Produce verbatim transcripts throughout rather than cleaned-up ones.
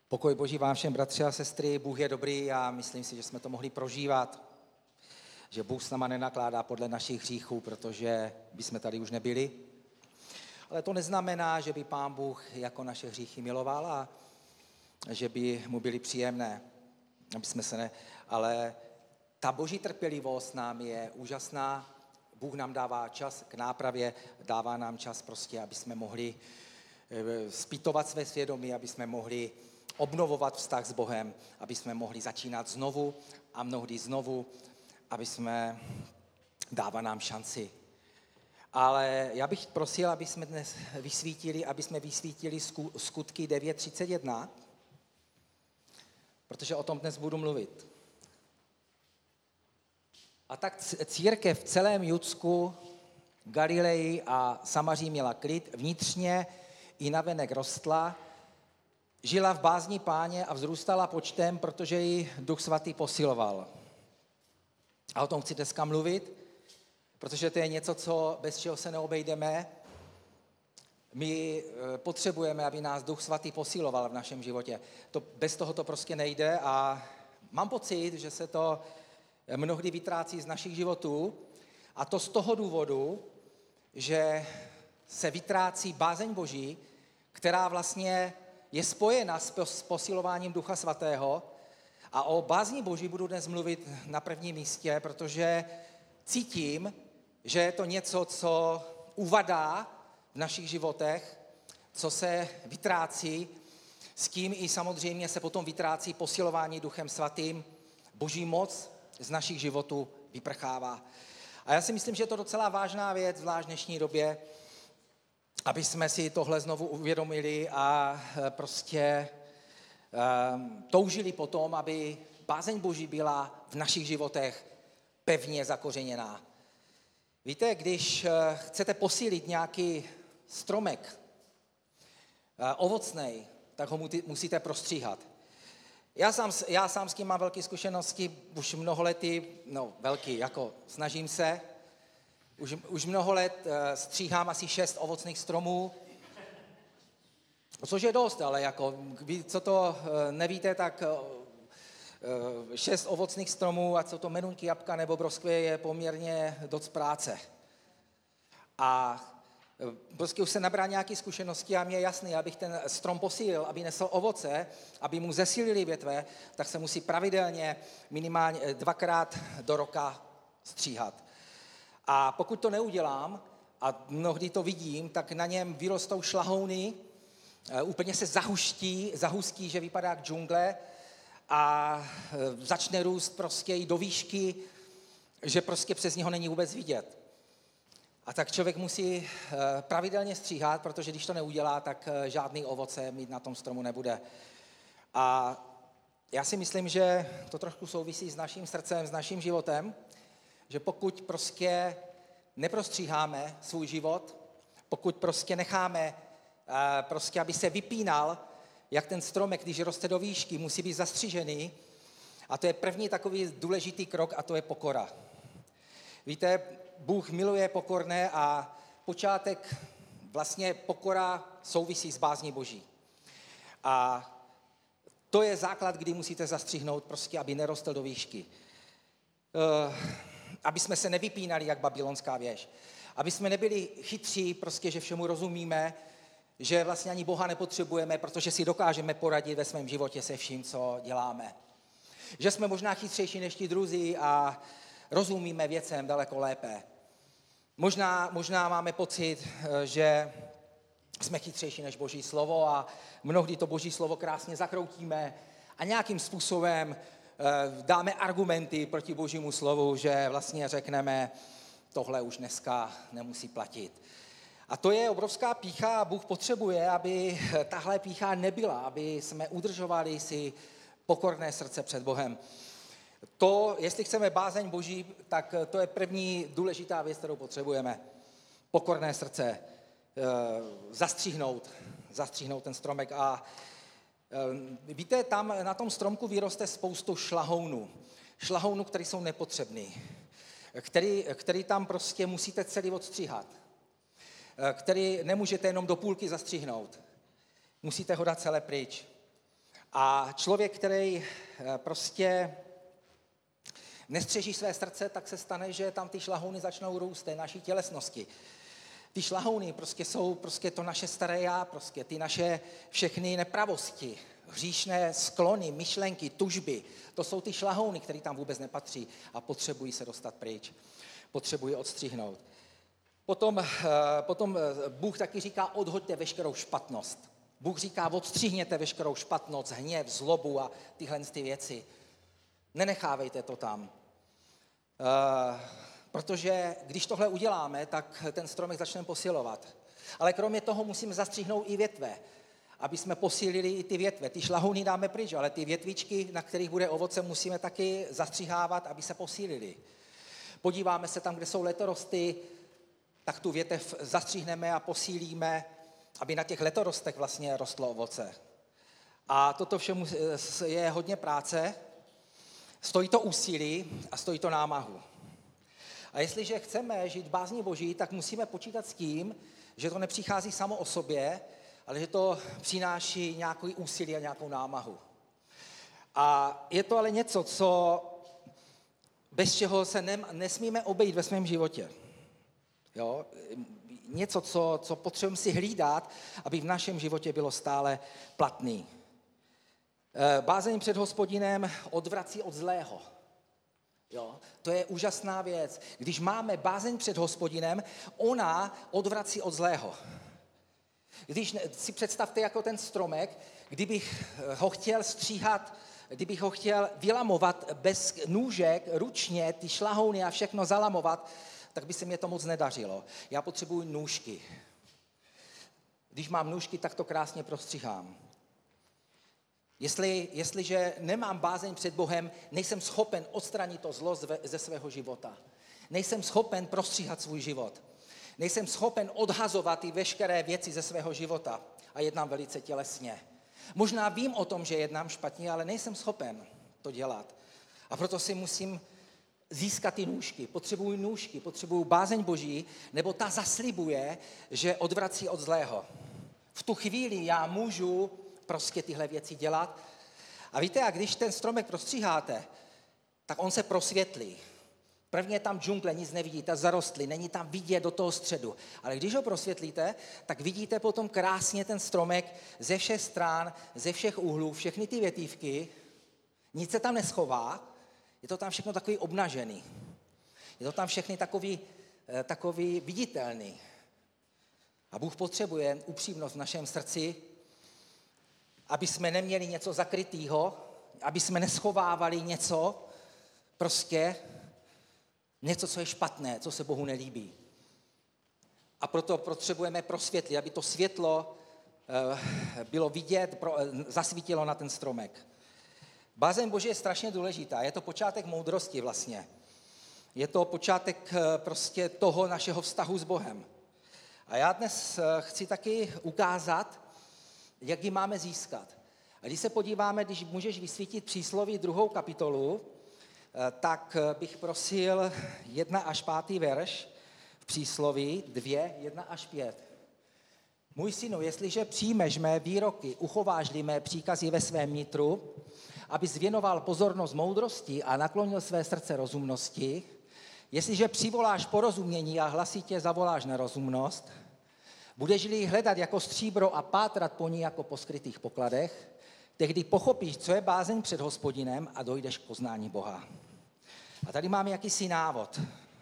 Pokoj Boží vám všem, bratři a sestry, Bůh je dobrý a myslím si, že jsme to mohli prožívat, že Bůh s náma nenakládá podle našich hříchů, protože bychom tady už nebyli. Ale to neznamená, že by Pán Bůh jako naše hříchy miloval a že by mu byly příjemné, aby jsme se ne... Ale ta Boží trpělivost nám je úžasná, Bůh nám dává čas k nápravě, dává nám čas prostě, aby jsme mohli zpytovat své svědomí, aby jsme mohli obnovovat vztah s Bohem, aby jsme mohli začínat znovu a mnohdy znovu, aby jsme dává nám šanci. Ale já bych prosil, aby jsme dnes vysvítili, aby jsme vysvítili skutky devět třicet jedna, protože o tom dnes budu mluvit. A tak církev v celém Judsku, Galileji a Samaří měla klid, vnitřně i navenek rostla, žila v bázni Páně a vzrůstala počtem, protože ji Duch Svatý posiloval. A o tom chci dneska mluvit, protože to je něco, co, bez čeho se neobejdeme. My potřebujeme, aby nás Duch Svatý posiloval v našem životě. To, bez toho to prostě nejde a mám pocit, že se to mnohdy vytrácí z našich životů a to z toho důvodu, že se vytrácí bázeň Boží, která vlastně je spojena s posilováním Ducha Svatého. A o bázni Boží budu dnes mluvit na prvním místě, protože cítím, že je to něco, co uvadá v našich životech, co se vytrácí, s tím i samozřejmě se potom vytrácí posilování Duchem Svatým. Boží moc z našich životů vyprchává. A já si myslím, že je to docela vážná věc, zvlášť v dnešní době, aby jsme si tohle znovu uvědomili a prostě um, toužili potom, aby bázeň Boží byla v našich životech pevně zakořeněná. Víte, když chcete posílit nějaký stromek uh, ovocnej, tak ho musíte prostříhat. Já sám, já sám s tím mám velké zkušenosti, už mnoho lety, no velký, jako snažím se, už, už mnoho let uh, stříhám asi šest ovocných stromů, což je dost, ale jako, vy, co to uh, nevíte, tak uh, šest ovocných stromů, ať jsou to menunky, jabka nebo broskvě, je poměrně dost práce. A prostě už se nabral nějaké zkušenosti a mě je jasný, abych ten strom posílil, aby nesl ovoce, aby mu zesílili větve, tak se musí pravidelně minimálně dvakrát do roka stříhat. A pokud to neudělám, a mnohdy to vidím, tak na něm vyrostou šlahouny, úplně se zahuští, zahustí, že vypadá jak džungle a začne růst prostě i do výšky, že prostě přes něho není vůbec vidět. A tak člověk musí pravidelně stříhat, protože když to neudělá, tak žádný ovoce mít na tom stromu nebude. A já si myslím, že to trošku souvisí s naším srdcem, s naším životem, že pokud prostě neprostříháme svůj život, pokud prostě necháme, prostě aby se vypínal, jak ten stromek, když roste do výšky, musí být zastřížený. A to je první takový důležitý krok a to je pokora. Víte, Bůh miluje pokorné a počátek, vlastně pokora souvisí s bázní Boží. A to je základ, kdy musíte zastřihnout, prostě, aby nerostl do výšky. Uh, aby jsme se nevypínali, jak babylonská věž. Aby jsme nebyli chytří, prostě, že všemu rozumíme, že vlastně ani Boha nepotřebujeme, protože si dokážeme poradit ve svém životě se vším, co děláme. Že jsme možná chytřejší než ti druzí a rozumíme věcem daleko lépe. Možná, možná máme pocit, že jsme chytřejší než Boží slovo a mnohdy to Boží slovo krásně zakroutíme a nějakým způsobem dáme argumenty proti Božímu slovu, že vlastně řekneme, tohle už dneska nemusí platit. A to je obrovská pýcha a Bůh potřebuje, aby tahle pýcha nebyla, aby jsme udržovali si pokorné srdce před Bohem. To, jestli chceme bázeň Boží, tak to je první důležitá věc, kterou potřebujeme. Pokorné srdce, e, zastřihnout, zastřihnout ten stromek. A e, víte, tam na tom stromku vyroste spoustu šlahounů. Šlahounů, které jsou nepotřebné. Který, který tam prostě musíte celý odstříhat. E, který nemůžete jenom do půlky zastřihnout. Musíte ho dát celé pryč. A člověk, který prostě nestřeží své srdce, tak se stane, že tam ty šlahouny začnou růst té naší tělesnosti. Ty šlahouny prostě jsou prostě to naše staré já, prostě ty naše všechny nepravosti, hříšné sklony, myšlenky, tužby. To jsou ty šlahouny, které tam vůbec nepatří a potřebují se dostat pryč. Potřebují odstřihnout. Potom, potom Bůh taky říká, odhoďte veškerou špatnost. Bůh říká, odstřihněte veškerou špatnost, hněv, zlobu a tyhle ty věci. Nenechávejte to tam. Protože když tohle uděláme, tak ten stromek začne posilovat. Ale kromě toho musíme zastřihnout i větve, aby jsme posílili i ty větve. Ty šlahouny dáme pryč, ale ty větvičky, na kterých bude ovoce, musíme taky zastřihávat, aby se posílili. Podíváme se tam, kde jsou letorosty, tak tu větev zastřihneme a posílíme, aby na těch letorostech vlastně rostlo ovoce. A toto vše je hodně práce, stojí to úsilí a stojí to námahu. A jestliže chceme žít v bázni Boží, tak musíme počítat s tím, že to nepřichází samo o sobě, ale že to přináší nějaký úsilí a nějakou námahu. A je to ale něco, co bez čeho se nesmíme obejít ve svém životě. Jo? Něco, co, co potřebujeme si hlídat, aby v našem životě bylo stále platný. Bázeň před Hospodinem odvrací od zlého. Jo? To je úžasná věc. Když máme bázeň před Hospodinem, ona odvrací od zlého. Když si představte jako ten stromek, kdybych ho chtěl stříhat, kdybych ho chtěl vylamovat bez nůžek, ručně, ty šlahouny a všechno zalamovat, tak by se mě to moc nedařilo. Já potřebuji nůžky. Když mám nůžky, tak to krásně prostříhám. Jestli, jestliže nemám bázeň před Bohem, nejsem schopen odstranit to zlo ze svého života. Nejsem schopen prostříhat svůj život. Nejsem schopen odhazovat i veškeré věci ze svého života a jednám velice tělesně. Možná vím o tom, že jednám špatně, ale nejsem schopen to dělat. A proto si musím získat ty nůžky. Potřebuji nůžky, potřebuji bázeň Boží, nebo ta zaslibuje, že odvrací od zlého. V tu chvíli já můžu prostě tyhle věci dělat. A víte, a když ten stromek prostříháte, tak on se prosvětlí. Prvně je tam džungle, nic nevidíte, zarostly, není tam vidět do toho středu. Ale když ho prosvětlíte, tak vidíte potom krásně ten stromek ze všech stran, ze všech úhlů, všechny ty větívky, nic se tam neschová, je to tam všechno takový obnažený. Je to tam všechny takový, takový viditelný. A Bůh potřebuje upřímnost v našem srdci, aby jsme neměli něco zakrytýho, aby jsme neschovávali něco, prostě něco, co je špatné, co se Bohu nelíbí. A proto potřebujeme prosvětlit, aby to světlo bylo vidět, zasvítilo na ten stromek. Bázeň Boží je strašně důležitá, je to počátek moudrosti vlastně. Je to počátek prostě toho našeho vztahu s Bohem. A já dnes chci taky ukázat, jak ji máme získat. A když se podíváme, když můžeš vysvítit přísloví druhou kapitolu, tak bych prosil jedna až pátý verš v přísloví dvě, jedna až pět. Můj synu, jestliže přijmeš mé výroky, uchováš-li mé příkazy ve svém nitru, abys věnoval pozornost moudrosti a naklonil své srdce rozumnosti, jestliže přivoláš porozumění a hlasitě zavoláš na rozumnost, budeš-li hledat jako stříbro a pátrat po ní jako po skrytých pokladech, tehdy pochopíš, co je bázeň před Hospodinem a dojdeš k poznání Boha. A tady máme jakýsi návod.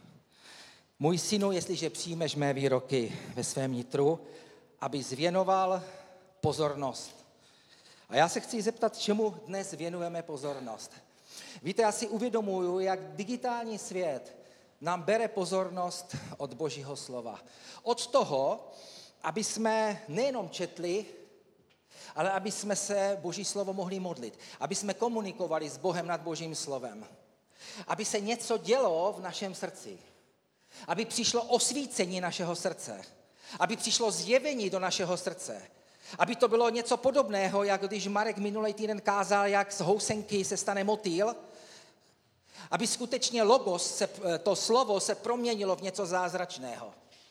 Můj synu, jestliže přijmeš mé výroky ve svém nitru, abys věnoval pozornost. A já se chci zeptat, čemu dnes věnujeme pozornost. Víte, já si uvědomuju, jak digitální svět nám bere pozornost od Božího slova. Od toho, aby jsme nejenom četli, ale aby jsme se Boží slovo mohli modlit. Aby jsme komunikovali s Bohem nad Božím slovem. Aby se něco dělo v našem srdci. Aby přišlo osvícení našeho srdce. Aby přišlo zjevení do našeho srdce. Aby to bylo něco podobného, jak když Marek minulý týden kázal, jak z housenky se stane motýl. Aby skutečně logos, se, to slovo se proměnilo v něco zázračného.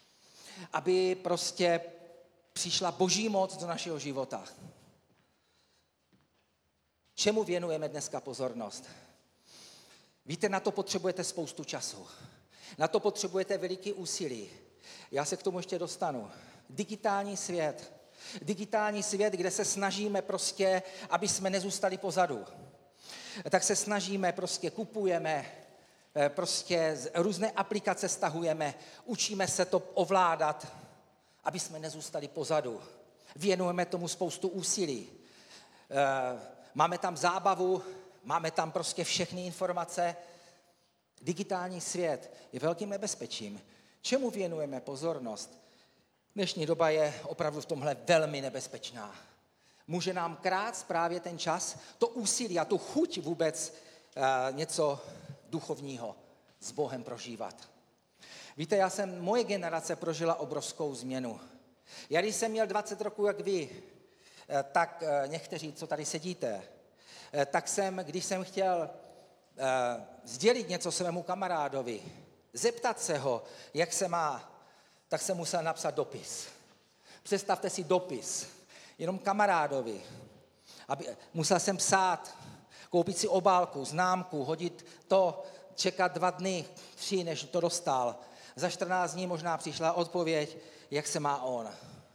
Aby prostě přišla Boží moc do našeho života. Čemu věnujeme dneska pozornost? Víte, na to potřebujete spoustu času. Na to potřebujete veliký úsilí. Já se k tomu ještě dostanu. Digitální svět. Digitální svět, kde se snažíme prostě, aby jsme nezůstali pozadu. Tak se snažíme, prostě kupujeme, prostě různé aplikace stahujeme, učíme se to ovládat, aby jsme nezůstali pozadu. Věnujeme tomu spoustu úsilí. Máme tam zábavu, máme tam prostě všechny informace. Digitální svět je velkým nebezpečím. Čemu věnujeme pozornost? Dnešní doba je opravdu v tomhle velmi nebezpečná. Může nám krát právě ten čas, to úsilí a tu chuť vůbec uh, něco duchovního s Bohem prožívat. Víte, já jsem, moje generace prožila obrovskou změnu. Já když jsem měl dvacet roků, jak vy, tak někteří, co tady sedíte, tak jsem, když jsem chtěl uh, sdělit něco svému kamarádovi, zeptat se ho, jak se má, tak jsem musel napsat dopis. Představte si dopis, jenom kamarádovi. Aby, musel jsem psát, koupit si obálku, známku, hodit to, čekat dva dny, tři, než to dostal. Za čtrnáct dní možná přišla odpověď, jak se má on.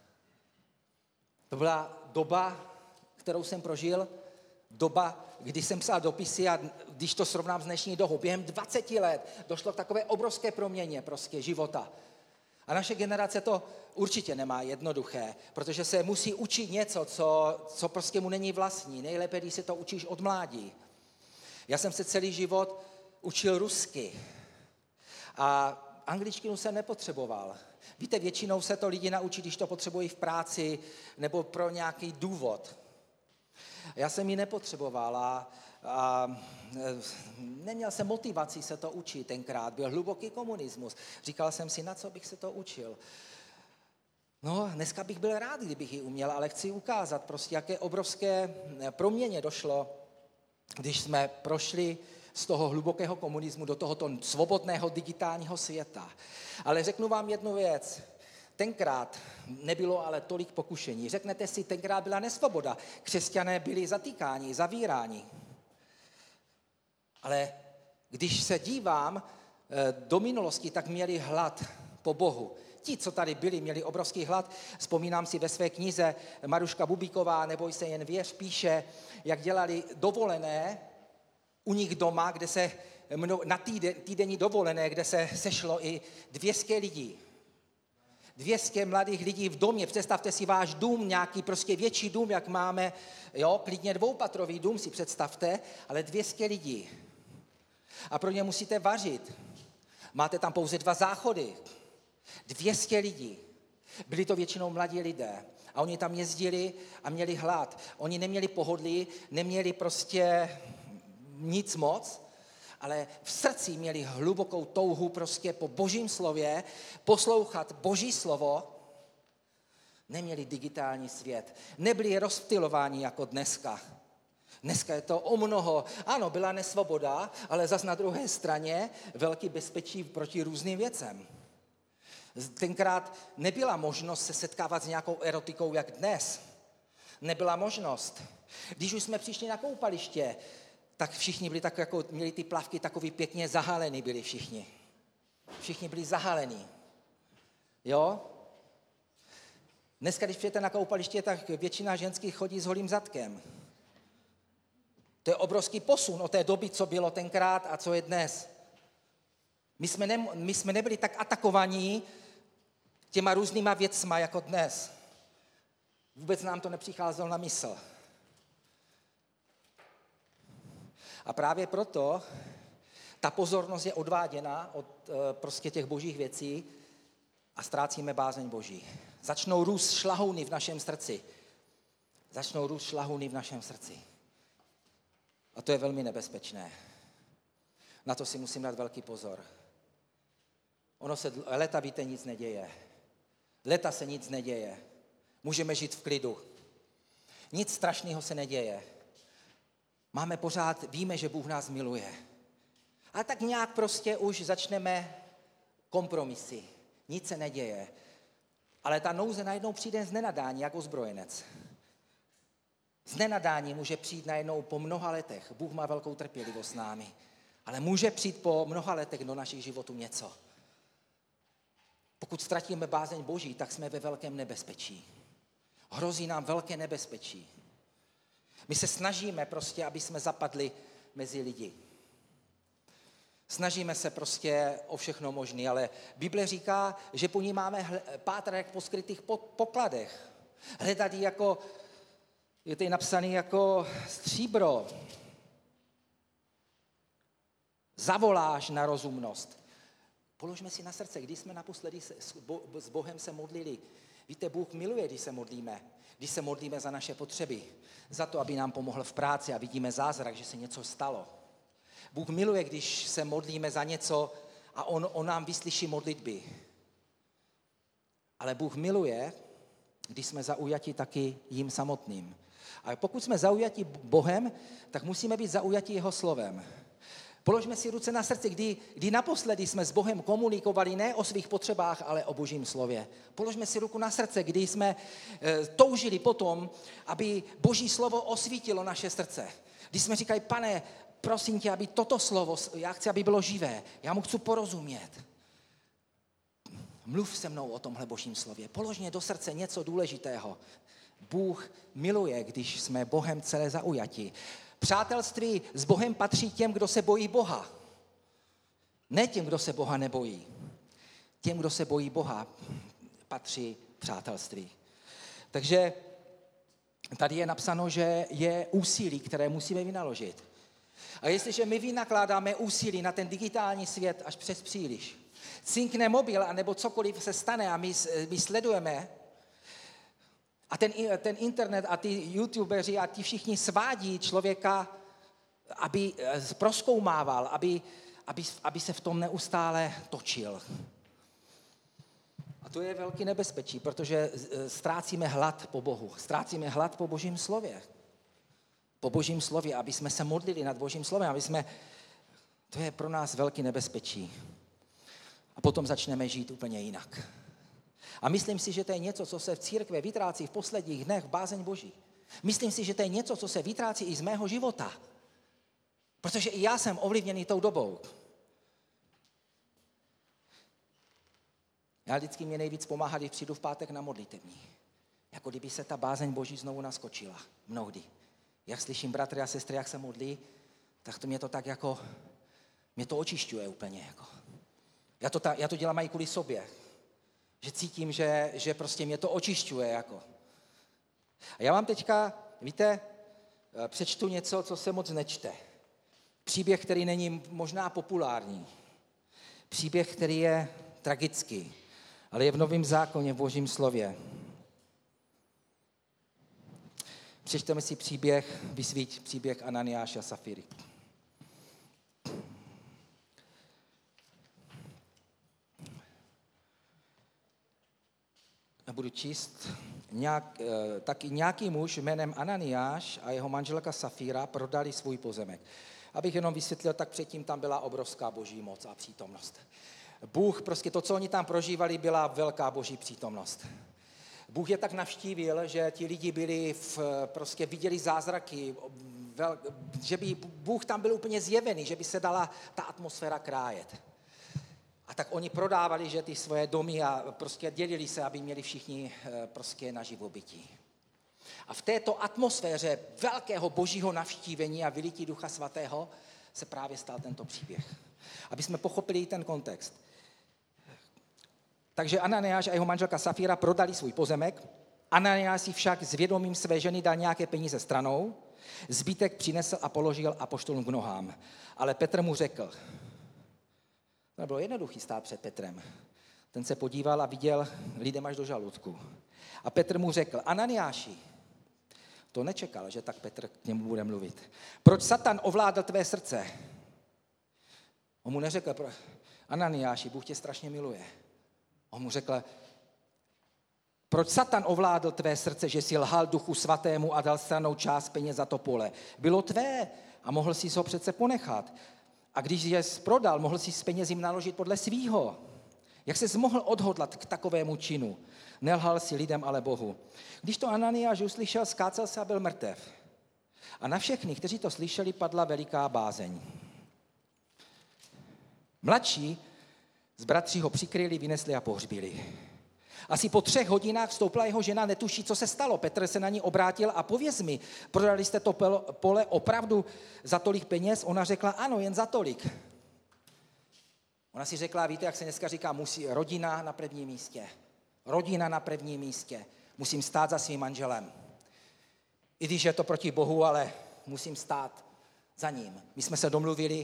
To byla doba, kterou jsem prožil, doba, kdy jsem psal dopisy a když to srovnám s dnešní dobou, během dvaceti let došlo k takové obrovské proměně prostě života. A naše generace to určitě nemá jednoduché, protože se musí učit něco, co, co prostě mu není vlastní. Nejlépe, když se to učíš od mládí. Já jsem se celý život učil rusky a angličtinu jsem nepotřeboval. Víte, většinou se to lidi naučí, když to potřebují v práci nebo pro nějaký důvod. Já jsem ji nepotřeboval a, a neměl jsem motivaci se to učit tenkrát. Byl hluboký komunismus. Říkal jsem si, na co bych se to učil. No, dneska bych byl rád, kdybych ji uměl, ale chci ukázat prostě, jaké obrovské proměně došlo, když jsme prošli z toho hlubokého komunismu do tohoto svobodného digitálního světa. Ale řeknu vám jednu věc. Tenkrát nebylo ale tolik pokušení. Řeknete si, tenkrát byla nesvoboda. Křesťané byli zatýkáni, zavíráni. Ale když se dívám do minulosti, tak měli hlad po Bohu. Ti, co tady byli, měli obrovský hlad. Vzpomínám si ve své knize Maruška Bubíková, Neboj se, jen věř, píše, jak dělali dovolené u nich doma, kde se na týden, týdenní dovolené, kde se sešlo i dvě stě lidí. dvě stě mladých lidí v domě. Představte si váš dům, nějaký prostě větší dům, jak máme, jo, klidně dvoupatrový dům si představte, ale dvě stě lidí. A pro ně musíte vařit. Máte tam pouze dva záchody. dvě stě lidí. Byli to většinou mladí lidé. A oni tam jezdili a měli hlad. Oni neměli pohodlí, neměli prostě nic moc, ale v srdci měli hlubokou touhu prostě po Božím slově, poslouchat Boží slovo. Neměli digitální svět. Nebyli rozptylováni jako dneska. Dneska je to o mnoho. Ano, byla nesvoboda, ale zas na druhé straně velký bezpečí proti různým věcem. Tenkrát nebyla možnost se setkávat s nějakou erotikou jak dnes. Nebyla možnost. Když už jsme přišli na koupaliště, tak všichni byli tak, jako měli ty plavky takový pěkně zahalený byli všichni. Všichni byli zahalení. Jo? Dneska, když přijete na koupaliště, tak většina ženských chodí s holým zadkem. To je obrovský posun od té doby, co bylo tenkrát a co je dnes. My jsme, ne, my jsme nebyli tak atakovaní těma různýma věcma jako dnes. Vůbec nám to nepřicházelo na mysl. A právě proto ta pozornost je odváděna od prostě těch božích věcí a ztrácíme bázeň Boží. Začnou růst šlahouny v našem srdci. Začnou růst šlahouny v našem srdci. A to je velmi nebezpečné. Na to si musím dát velký pozor. Ono se leta, víte, nic neděje. Leta se nic neděje. Můžeme žít v klidu. Nic strašného se neděje. Máme pořád, víme, že Bůh nás miluje. A tak nějak prostě už začneme kompromisy. Nic se neděje. Ale ta nouze najednou přijde z nenadání, jako ozbrojenec. Znenadání může přijít najednou po mnoha letech. Bůh má velkou trpělivost s námi. Ale může přijít po mnoha letech do našich životů něco. Pokud ztratíme bázeň Boží, tak jsme ve velkém nebezpečí. Hrozí nám velké nebezpečí. My se snažíme prostě, aby jsme zapadli mezi lidi. Snažíme se prostě o všechno možné, ale Bible říká, že po ní máme pátrat jak po skrytých pokladech. Hledat ji jako, je tady napsaný jako stříbro. Zavoláš na rozumnost. Položme si na srdce, když jsme naposledy s Bohem se modlili. Víte, Bůh miluje, když se modlíme. Když se modlíme za naše potřeby. Za to, aby nám pomohl v práci a vidíme zázrak, že se něco stalo. Bůh miluje, když se modlíme za něco a on, on nám vyslyší modlitby. Ale Bůh miluje, když jsme zaujati taky jím samotným. A pokud jsme zaujati Bohem, tak musíme být zaujati jeho slovem. Položme si ruce na srdci, kdy, kdy naposledy jsme s Bohem komunikovali ne o svých potřebách, ale o Božím slově. Položme si ruku na srdce, kdy jsme e, toužili potom, aby Boží slovo osvítilo naše srdce. Když jsme říkali, Pane, prosím tě, aby toto slovo, já chci, aby bylo živé, já mu chci porozumět. Mluv se mnou o tomhle Božím slově. Polož mě do srdce něco důležitého. Bůh miluje, když jsme Bohem celé zaujati. Přátelství s Bohem patří těm, kdo se bojí Boha. Ne těm, kdo se Boha nebojí. Těm, kdo se bojí Boha, patří přátelství. Takže tady je napsáno, že je úsilí, které musíme vynaložit. A jestliže my vynakládáme úsilí na ten digitální svět až přes příliš, cinkne mobil, anebo cokoliv se stane a my, my sledujeme, a ten, ten internet a ty youtubeři a ti všichni svádí člověka, aby prozkoumával, aby, aby, aby se v tom neustále točil. A to je velký nebezpečí, protože ztrácíme hlad po Bohu, ztrácíme hlad po Božím slově. Po Božím slově, aby jsme se modlili nad Božím slovem, aby jsme, to je pro nás velký nebezpečí. A potom začneme žít úplně jinak. A myslím si, že to je něco, co se v církvi vytrácí v posledních dnech, bázeň Boží. Myslím si, že to je něco, co se vytrácí i z mého života. Protože i já jsem ovlivněný tou dobou. Já vždycky mě nejvíc pomáhá, když přijdu v pátek na modlitební. Jako kdyby se ta bázeň Boží znovu naskočila. Mnohdy. Jak slyším bratry a sestry, jak se modlí, tak to mě to tak jako, mě to očišťuje úplně. Jako. Já, to ta, já to dělám i kvůli sobě. Že cítím, že, že prostě mě to očišťuje. Jako. A já vám teďka, víte, přečtu něco, co se moc nečte. Příběh, který není možná populární. Příběh, který je tragický, ale je v Novém zákoně, v Božím slově. Přečteme si příběh, vysvíť příběh Ananiáše a Safiry. Budu číst. Nějak, taky nějaký muž jménem Ananiáš a jeho manželka Safíra prodali svůj pozemek. Abych jenom vysvětlil, tak předtím tam byla obrovská boží moc a přítomnost. Bůh, prostě to, co oni tam prožívali, byla velká boží přítomnost. Bůh je tak navštívil, že ti lidi byli v, prostě viděli zázraky, vel, že by Bůh tam byl úplně zjevený, že by se dala ta atmosféra krájet. A tak oni prodávali, že ty svoje domy a prostě dělili se, aby měli všichni prostě na živobytí. A v této atmosféře velkého božího navštívení a vylití Ducha Svatého se právě stal tento příběh. Aby jsme pochopili ten kontext. Takže Ananiáš a jeho manželka Safíra prodali svůj pozemek. Ananiáš si však s vědomím své ženy dal nějaké peníze stranou, zbytek přinesl a položil apoštolům k nohám. Ale Petr mu řekl, to nebylo jednoduchý stát před Petrem. Ten se podíval a viděl lidem až do žaludku. A Petr mu řekl, Ananiáši, to nečekal, že tak Petr k němu bude mluvit. Proč Satan ovládl tvé srdce? On mu neřekl, Ananiáši, Bůh tě strašně miluje. On mu řekl, proč Satan ovládl tvé srdce, že jsi lhal Duchu Svatému a dal stranou část peněz za to pole? Bylo tvé a mohl jsi ho přece ponechat. A když je prodal, mohl jsi s penězím naložit podle svýho. Jak ses mohl odhodlat k takovému činu? Nelhal si lidem, ale Bohu. Když to Ananiáš uslyšel, skácel se a byl mrtev. A na všechny, kteří to slyšeli, padla veliká bázeň. Mladší z bratří ho přikryli, vynesli a pohřbili. Asi po třech hodinách vstoupila jeho žena, netuší, co se stalo. Petr se na ní obrátil a pověz mi, prodali jste to pole opravdu za tolik peněz? Ona řekla, ano, jen za tolik. Ona si řekla, víte, jak se dneska říká, musí rodina na prvním místě. Rodina na prvním místě. Musím stát za svým manželem. I když je to proti Bohu, ale musím stát za ním. My jsme se domluvili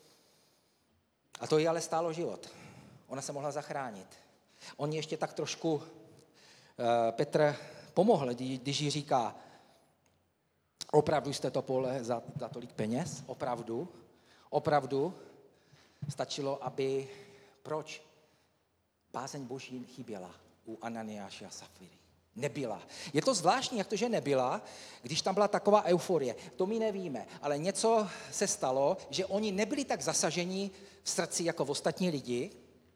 a to jí ale stálo život. Ona se mohla zachránit. On ještě tak trošku, uh, Petr pomohl, když jí říká, opravdu jste to pole za, za tolik peněz? Opravdu? Opravdu? Stačilo, aby, proč? Bázeň Boží chyběla u Ananiáše a Safiry. Nebyla. Je to zvláštní, jak to, že nebyla, když tam byla taková euforie. To my nevíme, ale něco se stalo, že oni nebyli tak zasaženi v srdci jako v ostatní lidi,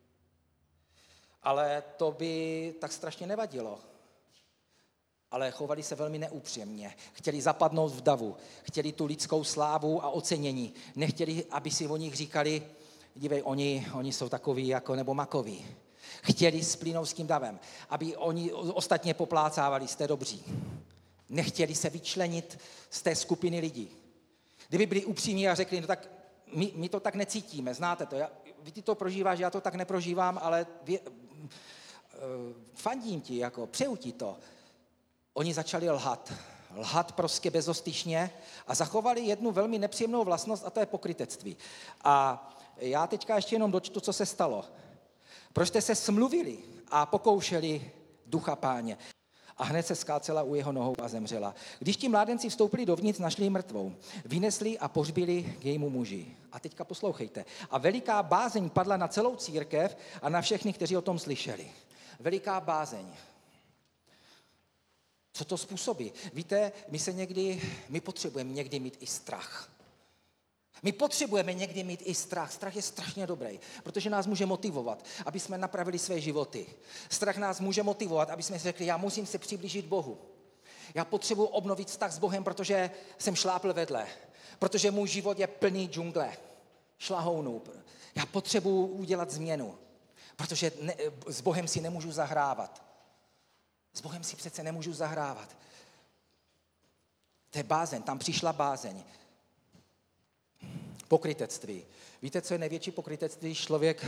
ale to by tak strašně nevadilo. Ale chovali se velmi neupřímně. Chtěli zapadnout v davu. Chtěli tu lidskou slávu a ocenění. Nechtěli, aby si o nich říkali, dívej, oni, oni jsou takoví jako nebo makoví. Chtěli splynout s tím davem, aby oni ostatně poplácávali, jste dobří. Nechtěli se vyčlenit z té skupiny lidí. Kdyby byli upřímní a řekli, no tak my, my to tak necítíme, znáte to. Já, vy ty to prožíváš, já to tak neprožívám, ale vě, uh, fandím ti, jako, přeju ti to. Oni začali lhat. Lhat prostě bezostyšně a zachovali jednu velmi nepříjemnou vlastnost a to je pokrytectví. A já teďka ještě jenom dočtu, co se stalo. Proč jste se smluvili a pokoušeli ducha Páně? A hned se skácela u jeho nohou a zemřela. Když ti mládenci vstoupili dovnitř, našli ji mrtvou. Vynesli a pohřbili k jejímu muži. A teďka poslouchejte. A veliká bázeň padla na celou církev a na všechny, kteří o tom slyšeli. Veliká bázeň. Co to způsobí? Víte, my se někdy, my potřebujeme někdy mít i strach. My potřebujeme někdy mít i strach. Strach je strašně dobrý, protože nás může motivovat, aby jsme napravili své životy. Strach nás může motivovat, aby jsme si řekli, já musím se přiblížit Bohu. Já potřebuji obnovit vztah s Bohem, protože jsem šlápl vedle. Protože můj život je plný džungle, šlahounů. Já potřebuji udělat změnu, protože ne, s Bohem si nemůžu zahrávat. S Bohem si přece nemůžu zahrávat. To je bázeň, tam přišla bázeň. Pokrytectví. Víte, co je největší pokrytectví? Člověk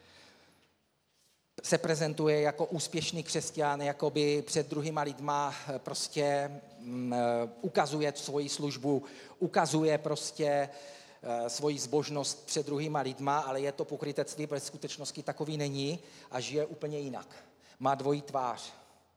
se prezentuje jako úspěšný křesťan, jakoby před druhýma lidma prostě um, ukazuje svoji službu, ukazuje prostě uh, svoji zbožnost před druhýma lidma, ale je to pokrytectví, protože v skutečnosti takový není a žije úplně jinak. Má dvojí tvář.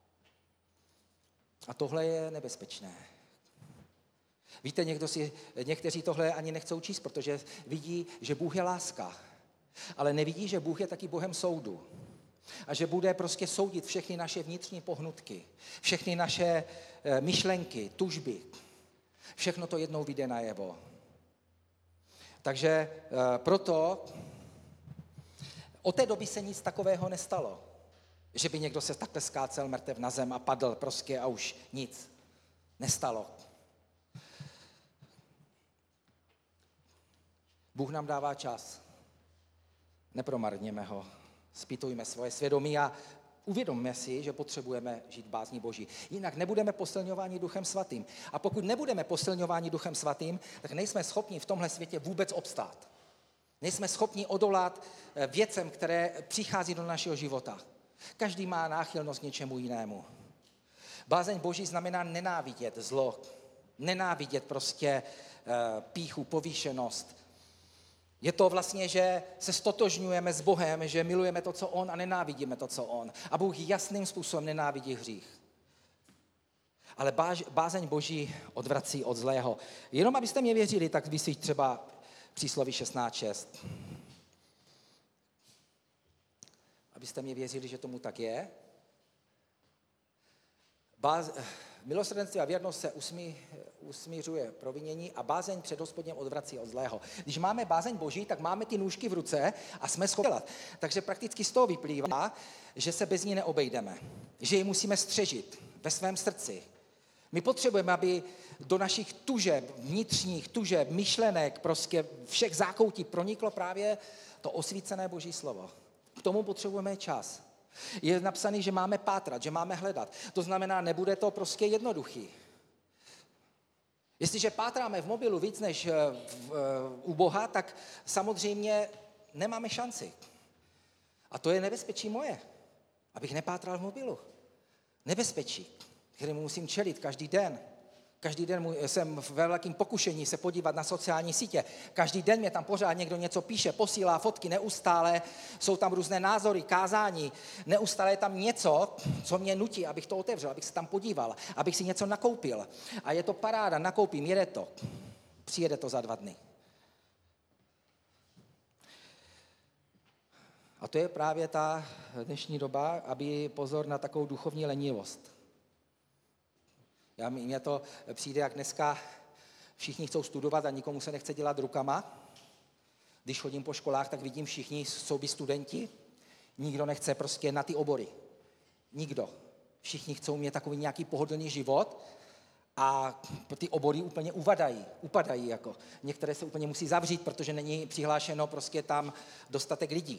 A tohle je nebezpečné. Víte, někdo si, někteří tohle ani nechcou číst, protože vidí, že Bůh je láska. Ale nevidí, že Bůh je taky Bohem soudu. A že bude prostě soudit všechny naše vnitřní pohnutky, všechny naše e, myšlenky, tužby. Všechno to jednou vyjde najevo. Takže e, proto od té doby se nic takového nestalo. Že by někdo se takhle skácel mrtev na zem a padl prostě a už nic nestalo. Bůh nám dává čas. Nepromarněme ho. Zpytujme svoje svědomí a uvědomme si, že potřebujeme žít bázní Boží. Jinak nebudeme posilňováni Duchem Svatým. A pokud nebudeme posilňováni Duchem Svatým, tak nejsme schopni v tomhle světě vůbec obstát. Nejsme schopni odolat věcem, které přichází do našeho života. Každý má náchylnost k něčemu jinému. Bázeň Boží znamená nenávidět zlo, nenávidět prostě pýchu, povýšenost. Je to vlastně, že se stotožňujeme s Bohem, že milujeme to, co On a nenávidíme to, co On. A Bůh jasným způsobem nenávidí hřích. Ale báž, bázeň Boží odvrací od zlého. Jenom abyste mě věřili, tak vysvěť třeba přísloví šestnáct šest. Abyste mě věřili, že tomu tak je. Báz, milosrdenství a věrnost se usmí, usmířuje provinění a bázeň před Hospodinem odvrací od zlého. Když máme bázeň Boží, tak máme ty nůžky v ruce a jsme schopni dělat. Takže prakticky z toho vyplývá, že se bez ní neobejdeme. Že ji musíme střežit ve svém srdci. My potřebujeme, aby do našich tužeb, vnitřních tužeb, myšlenek, prostě všech zákoutí proniklo právě to osvícené Boží slovo. K tomu potřebujeme čas. Je napsané, že máme pátrat, že máme hledat. To znamená, nebude to prostě jednoduchý. Jestliže pátráme v mobilu víc než v, v, u Boha, tak samozřejmě nemáme šanci. A to je nebezpečí moje, abych nepátral v mobilu. Nebezpečí, kterému musím čelit každý den. Každý den jsem ve velkém pokušení se podívat na sociální sítě. Každý den mě tam pořád někdo něco píše, posílá fotky neustále, jsou tam různé názory, kázání. Neustále je tam něco, co mě nutí, abych to otevřel, abych se tam podíval, abych si něco nakoupil. A je to paráda, nakoupím, jede to. Přijede to za dva dny. A to je právě ta dnešní doba, aby pozor na takovou duchovní lenivost. Já, mně to přijde, jak dneska všichni chcou studovat a nikomu se nechce dělat rukama. Když chodím po školách, tak vidím, všichni jsou by studenti. Nikdo nechce prostě na ty obory. Nikdo. Všichni chcou mít takový nějaký pohodlný život a ty obory úplně uvadají, upadají. Jako. Některé se úplně musí zavřít, protože není přihlášeno prostě tam dostatek lidí.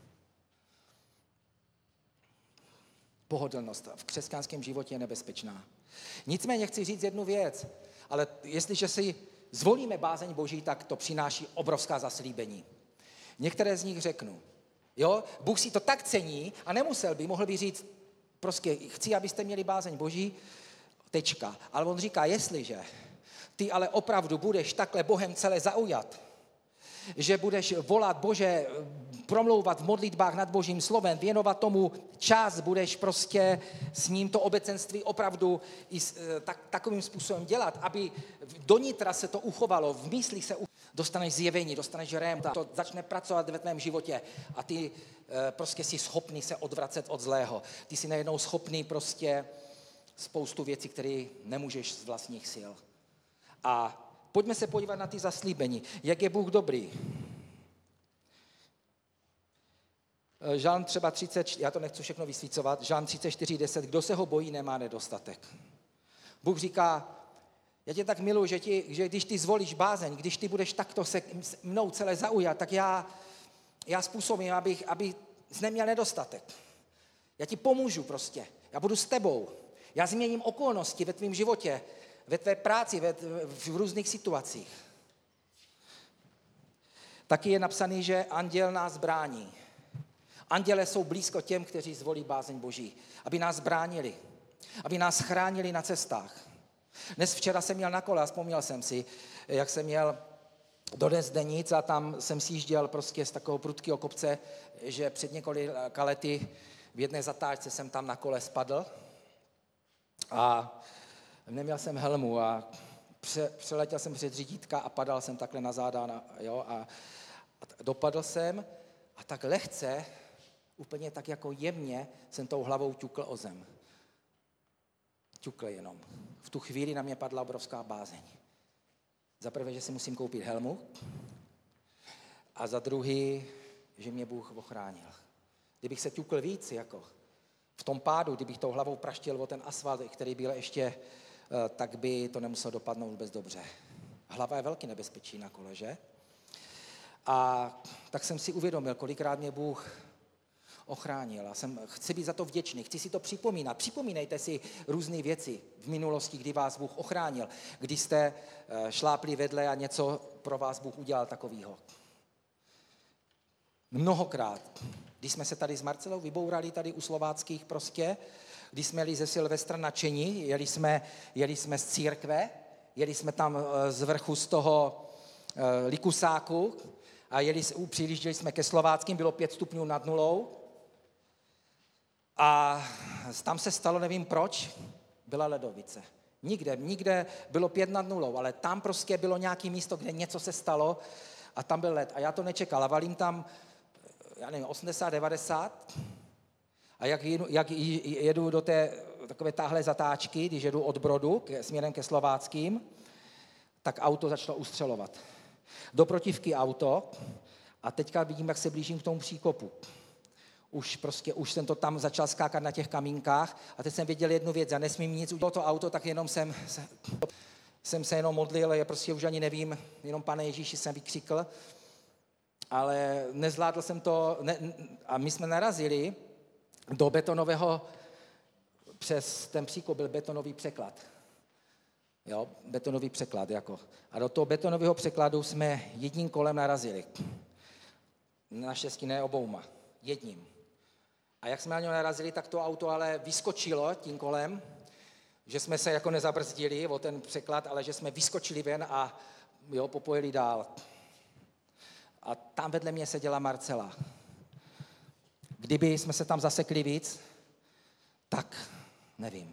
Pohodlnost v křesťanském životě je nebezpečná. Nicméně chci říct jednu věc, ale jestliže si zvolíme bázeň Boží, tak to přináší obrovská zaslíbení. Některé z nich řeknu. Jo? Bůh si to tak cení a nemusel by, mohl by říct, prostě chci, abyste měli bázeň Boží, tečka. Ale on říká, jestliže ty ale opravdu budeš takhle Bohem celé zaujat, že budeš volat Bože, promlouvat v modlitbách nad Božím slovem, věnovat tomu čas, budeš prostě s ním to obecenství opravdu i tak, takovým způsobem dělat, aby do nitra se to uchovalo, v mysli se uchovalo. Dostaneš zjevení, dostaneš rém, to začne pracovat ve tvém životě a ty prostě jsi schopný se odvracet od zlého. Ty jsi najednou schopný prostě spoustu věcí, které nemůžeš z vlastních sil. A pojďme se podívat na ty zaslíbení. Jak je Bůh dobrý? Žalm třeba třicet čtyři, já to nechci všechno vysvícovat, Žalm třicet čtyři deset, kdo se ho bojí, nemá nedostatek. Bůh říká, já tě tak miluji, že, ti, že když ty zvolíš bázeň, když ty budeš takto se mnou celé zaujat, tak já, já způsobím, abych, aby jsi neměl nedostatek. Já ti pomůžu prostě, já budu s tebou, já změním okolnosti ve tvém životě, ve tvé práci, ve, v různých situacích. Taky je napsaný, že anděl nás brání. Anděle jsou blízko těm, kteří zvolí bázeň Boží, aby nás bránili, aby nás chránili na cestách. Dnes včera jsem měl na kole a vzpomněl jsem si, jak jsem měl do Nezdenic a tam jsem sjížděl prostě z takového prudkého kopce, že před několika lety v jedné zatáčce jsem tam na kole spadl a neměl jsem helmu a pře, přeletěl jsem před řídítka a padal jsem takhle na záda, na, jo, a, a dopadl jsem a tak lehce, úplně tak jako jemně jsem tou hlavou ťukl o zem. Ťukl jenom. V tu chvíli na mě padla obrovská bázeň. Za prvé, že si musím koupit helmu a za druhý, že mě Bůh ochránil. Kdybych se ťukl víc, jako v tom pádu, kdybych tou hlavou praštil o ten asfalt, který byl ještě, tak by to nemuselo dopadnout vůbec dobře. Hlava je velký nebezpečí na kole, že? A tak jsem si uvědomil, kolikrát mě Bůh ochránil a jsem, chci být za to vděčný, chci si to připomínat. Připomínejte si různé věci v minulosti, kdy vás Bůh ochránil, kdy jste šlápli vedle a něco pro vás Bůh udělal takového. Mnohokrát, když jsme se tady s Marcelou vybourali tady u Slováckých prostě, když jsme jeli ze Silvestra nadšení, jeli jsme, jeli jsme z církve, jeli jsme tam z vrchu z toho Likusáku a jeli, přijížděli jsme ke Slováckým, bylo pět stupňů nad nulou a tam se stalo, nevím proč, byla ledovice. Nikde, nikde bylo pět nad nulou, ale tam prostě bylo nějaké místo, kde něco se stalo a tam byl led. A já to nečekal a valím tam, já nevím, osmdesát, devadesát a jak jedu, jak jedu do té takové táhle zatáčky, když jedu od Brodu k, směrem ke Slováckým, tak auto začalo ustřelovat. Do protivky auto a teďka vidím, jak se blížím k tomu příkopu. Už prostě, už jsem to tam začal skákat na těch kamínkách a teď jsem věděl jednu věc, já nesmím nic udělat to auto, tak jenom jsem, jsem se jenom modlil, já prostě už ani nevím, jenom Pane Ježíši jsem vykřikl, ale nezvládl jsem to ne, a my jsme narazili do betonového, přes ten příkop byl betonový překlad. Jo, betonový překlad, jako. A do toho betonového překladu jsme jedním kolem narazili. Naštěstí ne obouma, jedním. A jak jsme na něho narazili, tak to auto ale vyskočilo tím kolem, že jsme se jako nezabrzdili o ten překlad, ale že jsme vyskočili ven a jo, popojeli dál. A tam vedle mě seděla Marcela. Kdyby jsme se tam zasekli víc, tak nevím.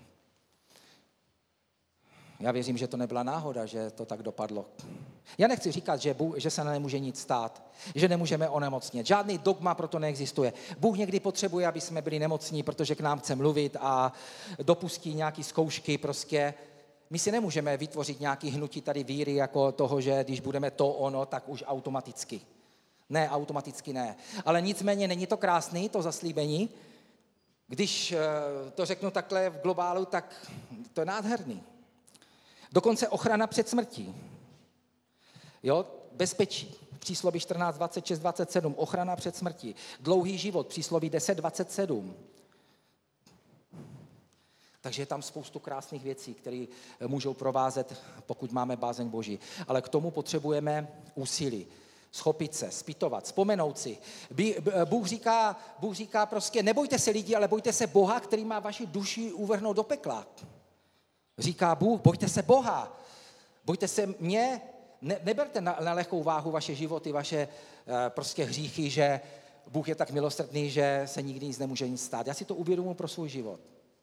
Já věřím, že to nebyla náhoda, že to tak dopadlo. Já nechci říkat, že, Bůh, že se nemůže nic stát, že nemůžeme onemocnět. Žádný dogma pro to neexistuje. Bůh někdy potřebuje, aby jsme byli nemocní, protože k nám chce mluvit a dopustí nějaké zkoušky. Prostě my si nemůžeme vytvořit nějaké hnutí tady víry, jako toho, že když budeme to ono, tak už automaticky. Ne, automaticky ne. Ale nicméně není to krásný, to zaslíbení. Když to řeknu takhle v globálu, tak to je nádherný. Dokonce ochrana před smrtí. Jo, bezpečí. Přísloví čtrnáct, dvacet šest, dvacet sedm. Ochrana před smrtí. Dlouhý život. Přísloví deset, dvacet sedm. Takže je tam spoustu krásných věcí, které můžou provázet, pokud máme bázeň Boží. Ale k tomu potřebujeme úsilí. Schopit se, zpytovat, vzpomenout si. Bůh říká, Bůh říká prostě, nebojte se lidí, ale bojte se Boha, který má vaši duši uvrhnout do pekla. Říká Bůh, bojte se Boha, bojte se mě, ne, neberte na, na lehkou váhu vaše životy, vaše uh, prostě hříchy, že Bůh je tak milosrdný, že se nikdy nic nemůže nic stát. Já si to uvědomuji pro svůj život.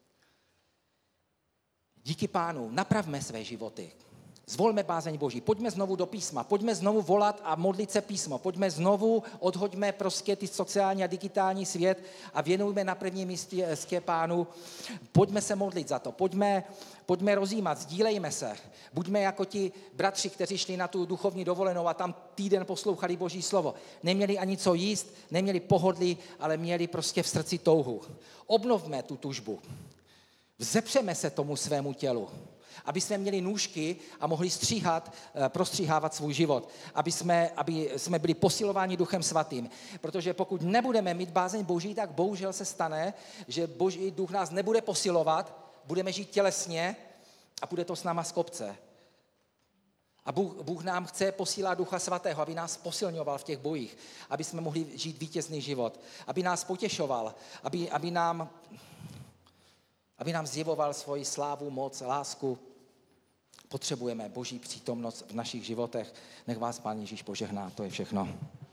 Díky Pánu, napravme své životy. Zvolme bázeň Boží, pojďme znovu do písma, pojďme znovu volat a modlit se písmo, pojďme znovu, odhoďme prostě ty sociální a digitální svět a věnujme na prvním místě Pánu, pojďme se modlit za to, pojďme, pojďme rozjímat, sdílejme se, buďme jako ti bratři, kteří šli na tu duchovní dovolenou a tam týden poslouchali Boží slovo. Neměli ani co jíst, neměli pohodlí, ale měli prostě v srdci touhu. Obnovme tu tužbu, vzepřeme se tomu svému tělu, aby jsme měli nůžky a mohli stříhat, prostříhávat svůj život, aby jsme, aby jsme byli posilováni Duchem Svatým. Protože pokud nebudeme mít bázeň Boží, tak bohužel se stane, že Boží duch nás nebude posilovat, budeme žít tělesně a bude to s náma z kopce. A Bůh, Bůh nám chce posílat Ducha Svatého, aby nás posilňoval v těch bojích, aby jsme mohli žít vítězný život, aby nás potěšoval, aby, aby nám... aby nám zjevoval svoji slávu, moc, lásku. Potřebujeme Boží přítomnost v našich životech. Nech vás Pán Ježíš požehná. To je všechno.